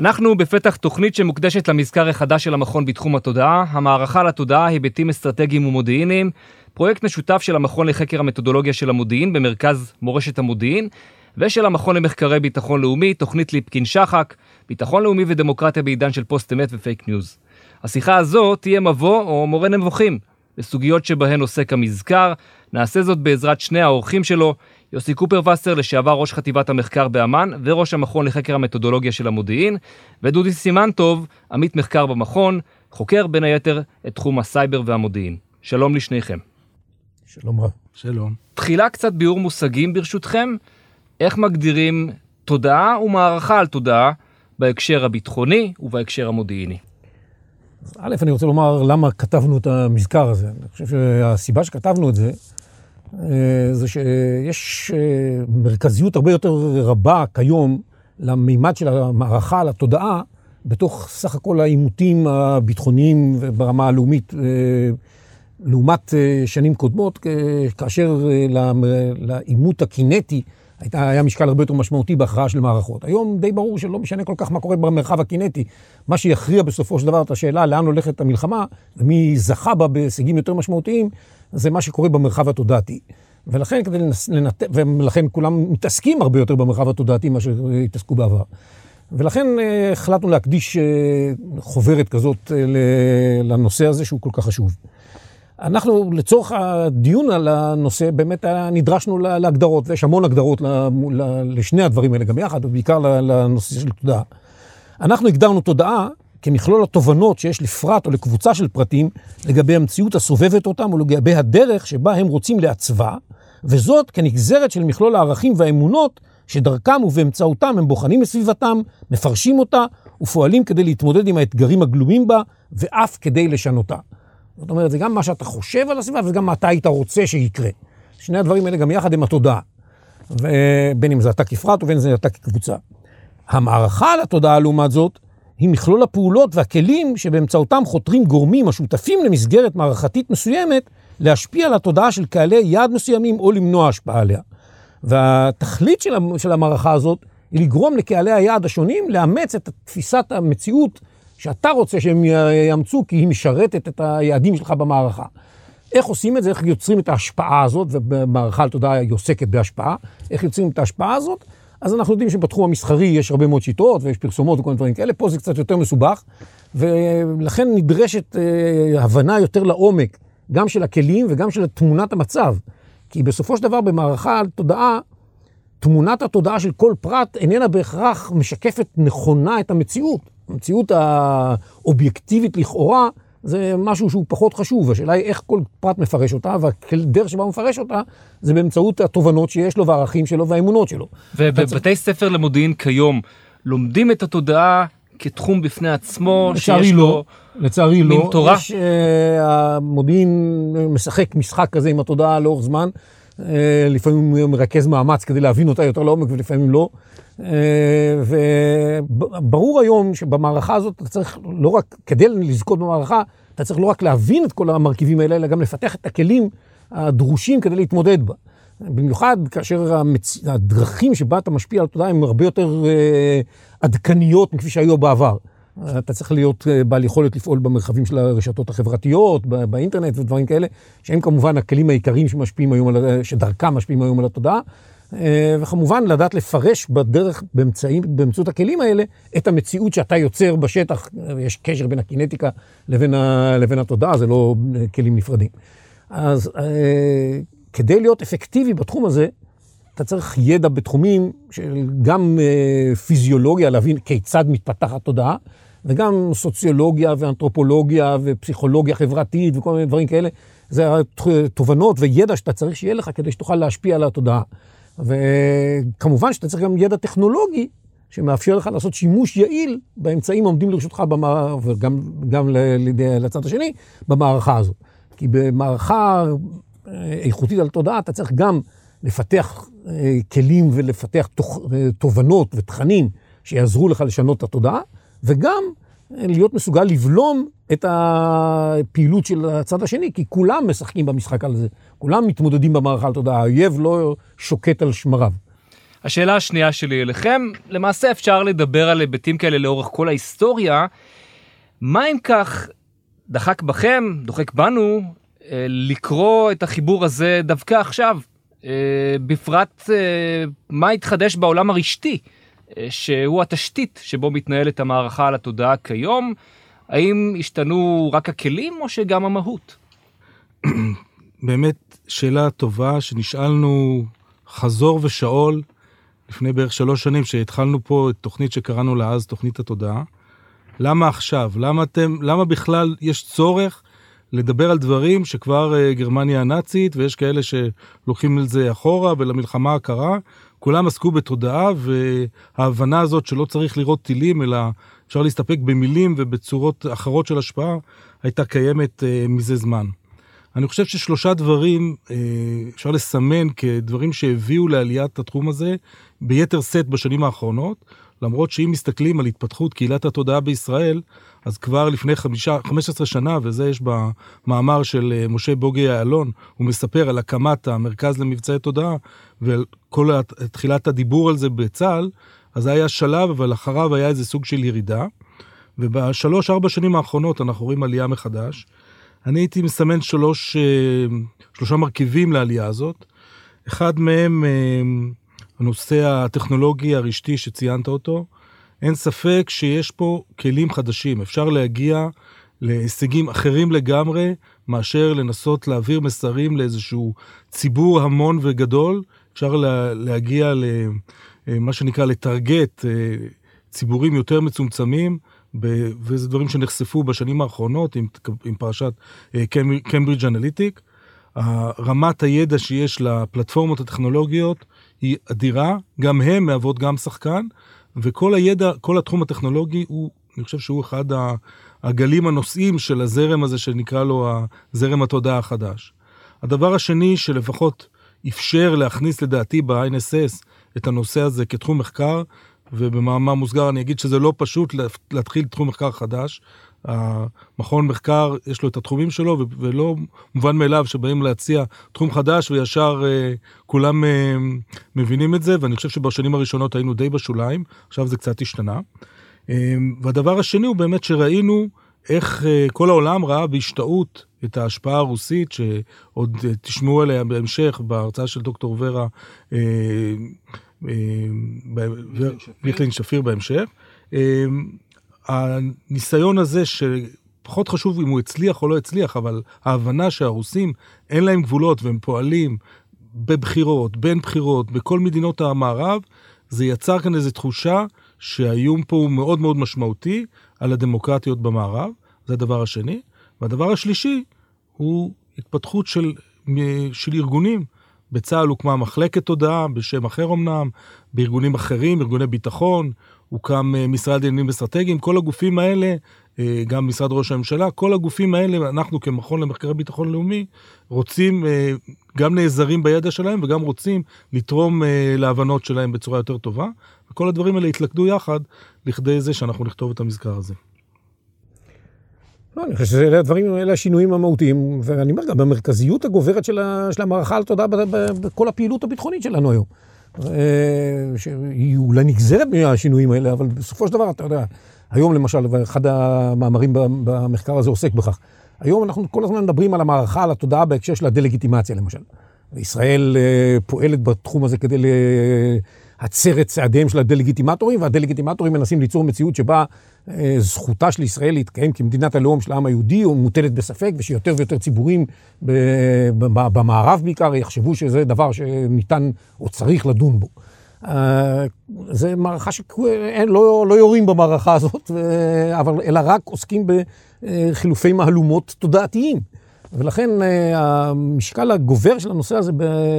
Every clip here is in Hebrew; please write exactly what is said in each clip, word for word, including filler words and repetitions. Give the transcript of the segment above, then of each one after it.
אנחנו בפתח תוכנית שמוקדשת למזכר החדש של המכון בתחום התודעה, המערכה לתודעה, היבטים אסטרטגיים ומודיעיניים, פרויקט משותף של המכון לחקר המתודולוגיה של המודיעין במרכז מורשת המודיעין, ושל המכון למחקרי ביטחון לאומי, תוכנית ליפקין שחק, ביטחון לאומי ודמוקרטיה בעידן של פוסט אמת ופייק ניוז. השיחה הזו תהיה מבוא או מורה נבוכים לסוגיות שבהן עוסק המזכר. נעשה זאת בעזרת שני האורחים שלו, יוסי קופרווסר, לשעבר ראש חטיבת המחקר באמן וראש המכון לחקר המתודולוגיה של המודיעין, ודודי סימנטוב, עמית מחקר במכון, חוקר בין היתר את תחום הסייבר והמודיעין. שלום לשניכם. שלום רב. שלום. תחילה קצת ביאור מושגים ברשותכם, איך מגדירים תודעה ומערכה על תודעה בהקשר הביטחוני ובהקשר המודיעיני? א', אני רוצה לומר למה כתבנו את המזכר הזה. אני חושב שהסיבה שכתבנו את זה, זה שיש מרכזיות הרבה יותר רבה כיום למימד של המערכה על התודעה, בתוך סך הכל העימותים הביטחוניים ברמה הלאומית, לעומת שנים קודמות, כאשר לעימות הקינטי היה משקל הרבה יותר משמעותי בהכרעה של מערכות. היום די ברור שלא משנה כל כך מה קורה במרחב הקינטי. מה שיכריע בסופו של דבר את השאלה לאן הולכת המלחמה, ומי זכה בה בהישגים יותר משמעותיים, זה מה שקורה במרחב התודעתי. ולכן, כדי לנתח, ולכן כולם מתעסקים הרבה יותר במרחב התודעתי מה שהתעסקו בעבר. ולכן החלטנו להקדיש חוברת כזאת לנושא הזה שהוא כל כך חשוב. אנחנו לצורך הדיון על הנושא באמת נדרשנו להגדרות, ויש המון הגדרות לשני הדברים האלה גם יחד, ובעיקר לנושא של תודעה. אנחנו הגדרנו תודעה כמכלול התובנות שיש לפרט או לקבוצה של פרטים לגבי המציאות הסובבת אותם, או לגבי הדרך שבה הם רוצים לעצבה, וזאת כנגזרת של מכלול הערכים והאמונות שדרכם ובאמצעותם הם בוחנים בסביבתם, מפרשים אותה ופועלים כדי להתמודד עם האתגרים הגלומים בה, ואף כדי לשנותה. זאת אומרת, זה גם מה שאתה חושב על הסביבה, וזה גם מה אתה היית רוצה שיקרה. שני הדברים האלה גם יחד הם התודעה. ובין אם זה אתה כפרט ובין אם זה אתה כקבוצה. המערכה על התודעה לעומת זאת, היא מכלול הפעולות והכלים שבאמצעותם חותרים גורמים השותפים למסגרת מערכתית מסוימת, להשפיע על התודעה של קהלי יעד מסוימים או למנוע השפעה עליה. והתכלית של המערכה הזאת היא לגרום לקהלי היעד השונים לאמץ את תפיסת המציאות שאתה רוצה שהם יאמצו, כי היא משרתת את היעדים שלך במערכה. איך עושים את זה? איך יוצרים את ההשפעה הזאת? ובמערכה על תודעה היא עוסקת בהשפעה. איך יוצרים את ההשפעה הזאת? אז אנחנו יודעים שבתחום המסחרי יש הרבה מאוד שיטות, ויש פרסומות וכל מיני דברים כאלה. פה זה קצת יותר מסובך, ולכן נדרשת אה, הבנה יותר לעומק, גם של הכלים וגם של תמונת המצב. כי בסופו של דבר במערכה על תודעה, תמונת התודעה של כל פרט איננה בהכרח משקפת נכונה את המציאות. המציאות האובייקטיבית לכאורה זה משהו שהוא פחות חשוב. השאלה היא איך כל פרט מפרש אותה, והדרך שבה הוא מפרש אותה זה באמצעות התובנות שיש לו והערכים שלו והאמונות שלו. ובבתי ספר למודיעין כיום לומדים את התודעה כתחום בפני עצמו, שיש לו לצערי מין לא. תורה? יש, המודיעין משחק משחק כזה עם התודעה לאורך זמן. לפעמים הוא מרכז מאמץ כדי להבין אותה יותר לעומק ולפעמים לא. וברור היום שבמערכה הזאת אתה צריך לא רק, כדי לזכות במערכה, אתה צריך לא רק להבין את כל המרכיבים האלה, אלא גם לפתח את הכלים הדרושים כדי להתמודד בה. במיוחד כאשר המצ... הדרכים שבה אתה משפיע על התודעה הם הרבה יותר עדכניות מכפי שהיו בעבר. אתה צריך להיות בעל יכולת לפעול במרחבים של הרשתות החברתיות, באינטרנט ודברים כאלה, שהם כמובן הכלים העיקריים שמשפיעים היום, על, שדרכם משפיעים היום על התודעה, וכמובן לדעת לפרש בדרך, באמצעים, באמצעות הכלים האלה, את המציאות שאתה יוצר בשטח. יש קשר בין הקינטיקה לבין, ה, לבין התודעה, זה לא כלים נפרדים. אז כדי להיות אפקטיבי בתחום הזה, אתה צריך ידע בתחומים של גם פיזיולוגיה, להבין כיצד מתפתחת תודעה, וגם סוציולוגיה ואנתרופולוגיה ופסיכולוגיה חברתית וכל מיני דברים כאלה. זה תובנות וידע שאתה צריך שיהיה לך כדי שתוכל להשפיע על התודעה. וכמובן שאתה צריך גם ידע טכנולוגי שמאפשר לך לעשות שימוש יעיל באמצעים העומדים לרשותך במערכה, וגם גם לצד השני במערכה הזאת. כי במערכה איכותית על תודעה אתה צריך גם לפתח כלים ולפתח תובנות ותכנים שיעזרו לך לשנות את התודעה, וגם להיות מסוגל לבלום את הפעילות של הצד השני, כי כולם משחקים במשחק על זה, כולם מתמודדים במערכה על תודעה, האויב לא שוקט על שמריו. השאלה השנייה שלי אליכם, למעשה אפשר לדבר על היבטים כאלה לאורך כל ההיסטוריה. מה אם כך דחק בכם, דוחק בנו, לקרוא את החיבור הזה דווקא עכשיו? בפרט מה התחדש בעולם הרשתי, שהוא התשתית שבו מתנהלת המערכה על התודעה כיום? האם השתנו רק הכלים או שגם המהות? באמת שאלה טובה שנשאלנו חזור ושאול לפני בערך שלוש שנים שהתחלנו פה את תוכנית שקראנו לה אז תוכנית התודעה. למה עכשיו? למה אתם, למה בכלל יש צורך לדבר על דברים שכבר uh, גרמניה הנאצית ויש כאלה שלוקחים על זה אחורה ולמלחמה הקרה, כולם עסקו בתודעה וההבנה הזאת שלא צריך לראות טילים אלא אפשר להסתפק במילים ובצורות אחרות של השפעה הייתה קיימת uh, מזה זמן. אני חושב ששלושה דברים uh, אפשר לסמן כדברים שהביאו לעליית התחום הזה ביתר סט בשנים האחרונות, למרות שאם מסתכלים על התפתחות קהילת התודעה בישראל, אז כבר לפני חמישה, חמש עשרה שנה, וזה יש במאמר של משה בוגי יעלון, הוא מספר על הקמת המרכז למבצעי תודעה, וכל תחילת הדיבור על זה בצה"ל, אז היה שלב, אבל אחריו היה איזה סוג של ירידה, ובשלוש, ארבע שנים האחרונות אנחנו רואים עלייה מחדש. אני הייתי מסמן שלוש, שלושה מרכיבים לעלייה הזאת. אחד מהם, הנושא הטכנולוגי הרשתי שציינת אותו, אין ספק שיש פה כלים חדשים. אפשר להגיע להישגים אחרים לגמרי, מאשר לנסות להעביר מסרים לאיזשהו ציבור המון וגדול. אפשר להגיע למה שנקרא לטרגט ציבורים יותר מצומצמים, וזה דברים שנחשפו בשנים האחרונות עם, עם פרשת קיימברידג' אנליטיק. רמת הידע שיש לפלטפורמות הטכנולוגיות היא אדירה, גם הם מהוות גם שחקן, וכל הידע, כל התחום הטכנולוגי הוא, אני חושב שהוא אחד הגלים הנושאים של הזרם הזה שנקרא לו הזרם התודעה החדש. הדבר השני שלפחות אפשר להכניס לדעתי ב-איי אן אס אס את הנושא הזה כתחום מחקר, ובמאמר מוסגר אני אגיד שזה לא פשוט להתחיל תחום מחקר חדש. המכון מחקר יש לו את התחומים שלו, ולא מובן מאליו שבאים להציע תחום חדש וישר כולם מבינים את זה, ואני חושב שבשנים הראשונות היינו די בשוליים, עכשיו זה קצת השתנה. והדבר השני הוא באמת שראינו איך כל העולם ראה בהשתאות את ההשפעה הרוסית, שעוד תשמעו עליה בהמשך בהרצאה של דוקטור ורה ויקלין שפיר בהמשך. הניסיון הזה שפחות חשוב אם הוא הצליח או לא הצליח, אבל ההבנה שהרוסים אין להם גבולות והם פועלים בבחירות, בין בחירות, בכל מדינות המערב, זה יצר כאן איזו תחושה שהאיום פה הוא מאוד מאוד משמעותי על הדמוקרטיות במערב. זה הדבר השני. והדבר השלישי הוא התפתחות של, של ארגונים. בצה"ל הוקמה מחלקת תודעה בשם אחר אמנם, בארגונים אחרים, ארגוני ביטחון, הוקם משרד לעניינים אסטרטגיים, כל הגופים האלה, גם משרד ראש הממשלה, כל הגופים האלה, אנחנו כמכון למחקרי ביטחון לאומי, רוצים, גם נעזרים בידע שלהם, וגם רוצים לתרום להבנות שלהם בצורה יותר טובה, וכל הדברים האלה התלכדו יחד, לכדי זה שאנחנו נכתוב את המזכר הזה. אני חושב שאלה הדברים, אלה השינויים המהותיים, ואני אומר גם במרכזיות הגוברת של המערכה על תודעה בכל הפעילות הביטחונית שלנו היום. שהיא אולי נגזרת מהשינויים האלה, אבל בסופו של דבר, אתה יודע, היום למשל, ואחד המאמרים במחקר הזה עוסק בכך, היום אנחנו כל הזמן מדברים על המערכה על התודעה בהקשר של הדלגיטימציה למשל. וישראל פועלת בתחום הזה כדי להצר את צעדיהם של הדלגיטימטורים, והדלגיטימטורים מנסים ליצור מציאות שבה זכותה של ישראל להתקיים כמדינת הלאום של העם היהודי, או מוטלת בספק, ושיותר ויותר ציבורים במערב בעיקר יחשבו שזה דבר שניתן או צריך לדון בו. זה מערכה שלא לא יורים במערכה הזאת, אבל אלא רק עוסקים בחילופי מהלומות תודעתיים. ולכן המשקל הגובר של הנושא הזה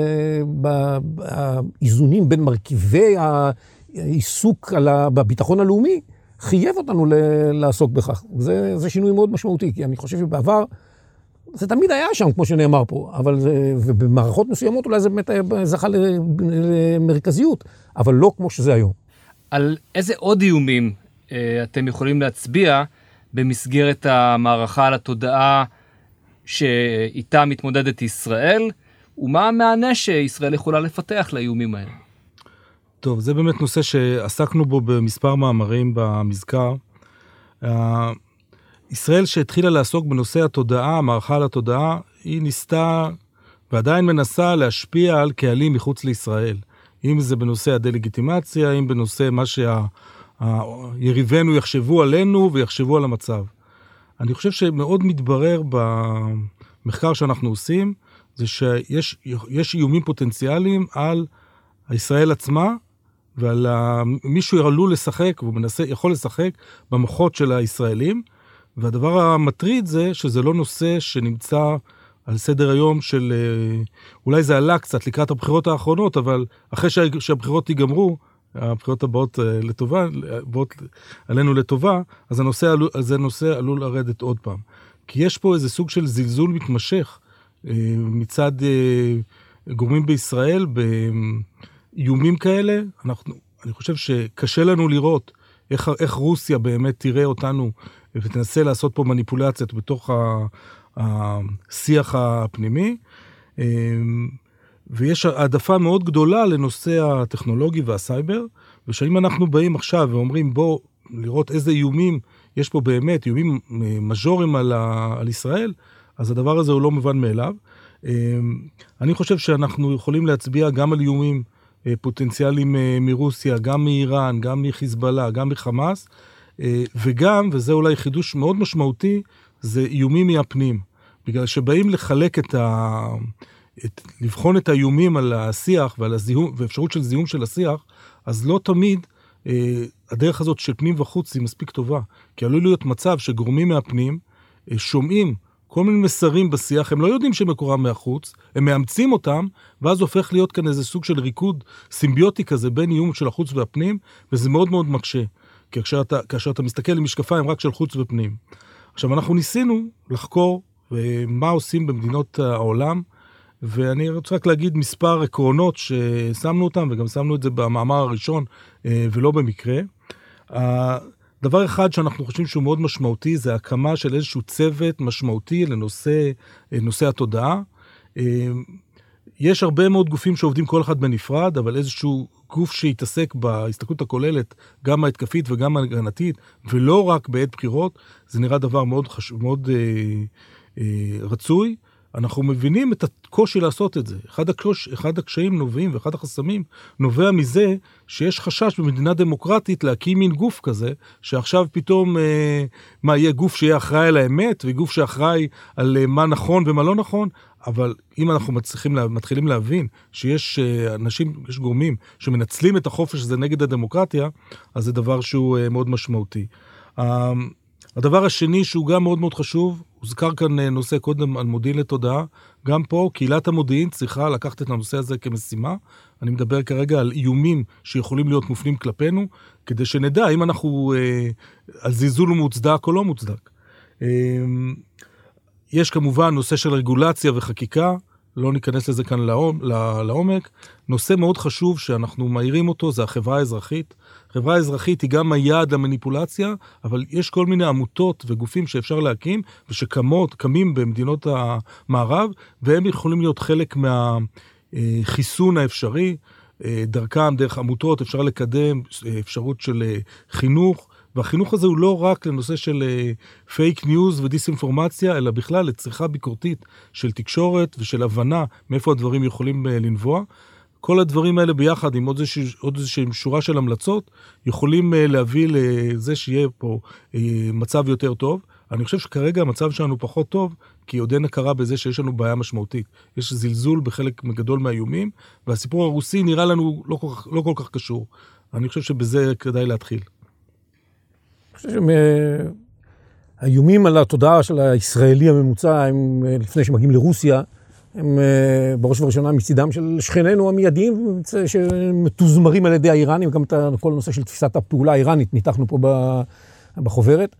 באיזונים בין מרכיבי העיסוק בביטחון הלאומי, חייב אותנו לעסוק בכך. זה, זה שינוי מאוד משמעותי, כי אני חושב שבעבר זה תמיד היה שם, כמו שנאמר פה, אבל זה, ובמערכות מסוימות אולי זה באמת זכה למרכזיות, אבל לא כמו שזה היום. על איזה עוד איומים אה, אתם יכולים להצביע במסגרת המערכה על התודעה שאיתה מתמודדת ישראל, ומה המענה שישראל יכולה לפתח לאיומים האלה? טוב, זה באמת נושא שעסקנו בו במספר מאמרים במזכר. ישראל שהתחילה לעסוק בנושא התודעה, המערכה על התודעה, היא ניסתה ועדיין מנסה להשפיע על קהלים מחוץ לישראל. אם זה בנושא הדלגיטימציה, אם בנושא מה שהיריבינו יחשבו עלינו ויחשבו על המצב. אני חושב שמאוד מתברר במחקר שאנחנו עושים, זה שיש יש איומים פוטנציאליים על ישראל עצמה, ועל מישהו עלול לשחק, והוא מנסה, יכול לשחק במוחות של הישראלים, והדבר המטריד זה שזה לא נושא שנמצא על סדר היום של, אולי זה עלה קצת לקראת הבחירות האחרונות, אבל אחרי שהבחירות ייגמרו, הבחירות הבאות לטובה, באות עלינו לטובה, אז הנושא, אז הנושא עלול לרדת עוד פעם. כי יש פה איזה סוג של זלזול מתמשך, מצד גורמים בישראל, באיומים כאלה. אנחנו, אני חושב שקשה לנו לראות איך, איך רוסיה באמת תראה אותנו, ותנסה לעשות פה מניפולציות בתוך השיח הפנימי, ויש העדפה מאוד גדולה לנושא הטכנולוגי והסייבר, ושאם אנחנו באים עכשיו ואומרים בוא לראות איזה איומים יש פה באמת, איומים מז'וריים על, ה, על ישראל, אז הדבר הזה הוא לא מובן מאליו. אני חושב שאנחנו יכולים להצביע גם על איומים פוטנציאליים מרוסיה, גם מאיראן, גם מחיזבאללה, גם מחמאס, וגם, וזה אולי חידוש מאוד משמעותי, זה איומים מהפנים. בגלל שבאים לחלק את ה... את, לבחון את האיומים על השיח ועל הזיהום, ואפשרות של זיהום של השיח, אז לא תמיד אה, הדרך הזאת של פנים וחוץ היא מספיק טובה. כי עלול להיות מצב שגורמים מהפנים אה, שומעים כל מיני מסרים בשיח, הם לא יודעים שמקורם מהחוץ, הם מאמצים אותם, ואז הופך להיות כאן איזה סוג של ריקוד סימביוטי כזה בין איום של החוץ והפנים, וזה מאוד מאוד מקשה. כי כאשר אתה, כאשר אתה מסתכל עם משקפיים רק של חוץ ופנים. עכשיו, אנחנו ניסינו לחקור מה עושים במדינות העולם, ואני רוצה רק להגיד מספר עקרונות ששמנו אותם, וגם שמנו את זה במאמר הראשון, ולא במקרה. דבר אחד שאנחנו חושבים שהוא מאוד משמעותי, זה הקמה של איזשהו צוות משמעותי לנושא נושא התודעה. יש הרבה מאוד גופים שעובדים כל אחד בנפרד, אבל איזשהו גוף שיתעסק בהסתכלות הכוללת, גם ההתקפית וגם ההגנתית, ולא רק בעת בחירות, זה נראה דבר מאוד, חש... מאוד אה, אה, רצוי. אנחנו מבינים את הקושי לעשות את זה. אחד, הקוש... אחד הקשיים נובעים ואחד החסמים נובע מזה שיש חשש במדינה דמוקרטית להקים מין גוף כזה, שעכשיו פתאום אה, מה יהיה גוף שיהיה אחראי על האמת, וגוף שאחראי על אה, מה נכון ומה לא נכון, אבל אם אנחנו מצליחים, מתחילים להבין שיש אנשים, יש גורמים שמנצלים את החופש הזה נגד הדמוקרטיה, אז זה דבר שהוא מאוד משמעותי. הדבר השני שהוא גם מאוד מאוד חשוב, הוזכר כאן נושא קודם על מודיעין לתודעה, גם פה קהילת המודיעין צריכה לקחת את הנושא הזה כמשימה. אני מדבר כרגע על איומים שיכולים להיות מופנים כלפינו, כדי שנדע אם אנחנו על זלזול מוצדק או לא מוצדק. יש כמובן נושא של רגולציה וחקיקה, לא ניכנס לזה כאן לעומק. נושא מאוד חשוב שאנחנו מהירים אותו, זה החברה האזרחית. חברה האזרחית היא גם היעד למניפולציה, אבל יש כל מיני עמותות וגופים שאפשר להקים, ושקמות, קמים במדינות המערב, והם יכולים להיות חלק מהחיסון האפשרי. דרכם, דרך עמותות, אפשר לקדם אפשרות של חינוך, והחינוך הזה הוא לא רק לנושא של פייק ניוז ודיסאינפורמציה, אלא בכלל לצריכה ביקורתית של תקשורת ושל הבנה מאיפה הדברים יכולים לנבוע. כל הדברים האלה ביחד עם עוד איזושהי, עוד איזושהי שורה של המלצות, יכולים להביא לזה שיהיה פה מצב יותר טוב. אני חושב שכרגע המצב שלנו פחות טוב, כי עוד אין הכרה בזה שיש לנו בעיה משמעותית. יש זלזול בחלק גדול מהאיומים, והסיפור הרוסי נראה לנו לא כל כך, לא כל כך קשור. אני חושב שבזה כדאי להתחיל. אני חושב שהאיומים על התודעה של הישראלי הממוצע, הם, לפני שמגיעים לרוסיה, הם בראש ובראשונה מצידם של שכנינו המיידיים, שמתוזמרים על ידי האיראנים, גם את כל הנושא של תפיסת הפעולה האיראנית, ניתחנו פה בחוברת.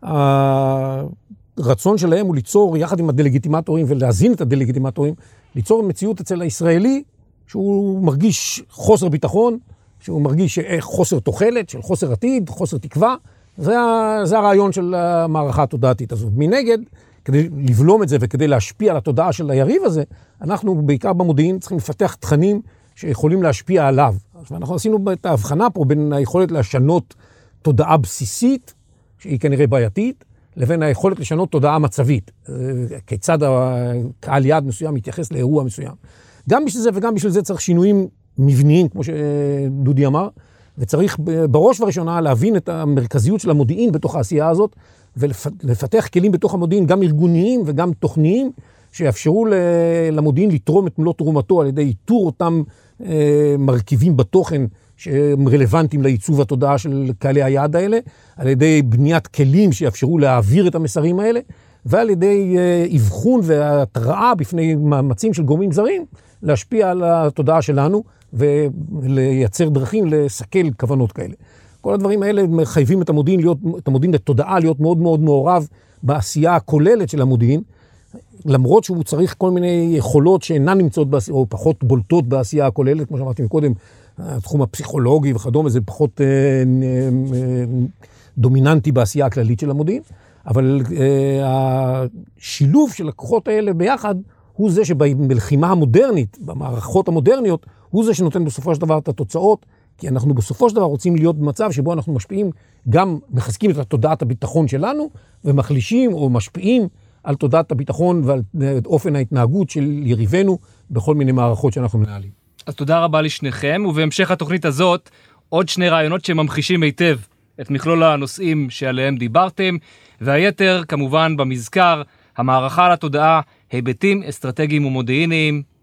הרצון שלהם הוא ליצור, יחד עם הדלגיטימטורים, ולהזין את הדלגיטימטורים, ליצור מציאות אצל הישראלי, שהוא מרגיש חוסר ביטחון, שהוא מרגיש חוסר תוחלת, של חוסר עתיד, חוסר תקווה. זה, זה הרעיון של המערכה התודעתית הזאת. מנגד, כדי לבלום את זה וכדי להשפיע על התודעה של היריב הזה, אנחנו בעיקר במודיעין צריכים לפתח תכנים שיכולים להשפיע עליו. עכשיו, אנחנו עשינו את ההבחנה פה בין היכולת לשנות תודעה בסיסית, שהיא כנראה בעייתית, לבין היכולת לשנות תודעה מצבית. כיצד קהל יעד מסוים מתייחס לאירוע מסוים. גם בשביל זה וגם בשביל זה צריך שינויים מבניים, כמו שדודי אמר, וצריך בראש ובראשונה להבין את המרכזיות של המודיעין בתוך העשייה הזאת, ולפתח כלים בתוך המודיעין, גם ארגוניים וגם תוכניים, שיאפשרו למודיעין לתרום את מלוא תרומתו על ידי איתור אותם מרכיבים בתוכן שהם רלוונטיים לעיצוב התודעה של קהלי היעד האלה, על ידי בניית כלים שיאפשרו להעביר את המסרים האלה, ועל ידי אבחון והתראה בפני מאמצים של גורמים זרים, להשפיע על התודעה שלנו ולייצר דרכים לסכל כוונות כאלה. כל הדברים האלה מחייבים את המודיעין, להיות, את המודיעין לתודעה להיות מאוד מאוד מעורב בעשייה הכוללת של המודיעין, למרות שהוא צריך כל מיני יכולות שאינן נמצאות בעשייה, או פחות בולטות בעשייה הכוללת, כמו שאמרתי מקודם, התחום הפסיכולוגי וכדומה, זה פחות אה, אה, דומיננטי בעשייה הכללית של המודיעין, אבל אה, השילוב של הכוחות האלה ביחד, הוא זה שבלחימה המודרנית, במערכות המודרניות, הוא זה שנותן בסופו של דבר את התוצאות, כי אנחנו בסופו של דבר רוצים להיות במצב שבו אנחנו משפיעים, גם מחזקים את תודעת הביטחון שלנו, ומחלישים או משפיעים על תודעת הביטחון ועל אופן ההתנהגות של יריבינו בכל מיני מערכות שאנחנו מנהלים. אז תודה רבה לשניכם, ובהמשך התוכנית הזאת, עוד שני רעיונות שממחישים היטב את מכלול הנושאים שעליהם דיברתם, והיתר כמובן במזכר, המערכה על התודעה, היבטים אסטרטגיים ומודיעיניים.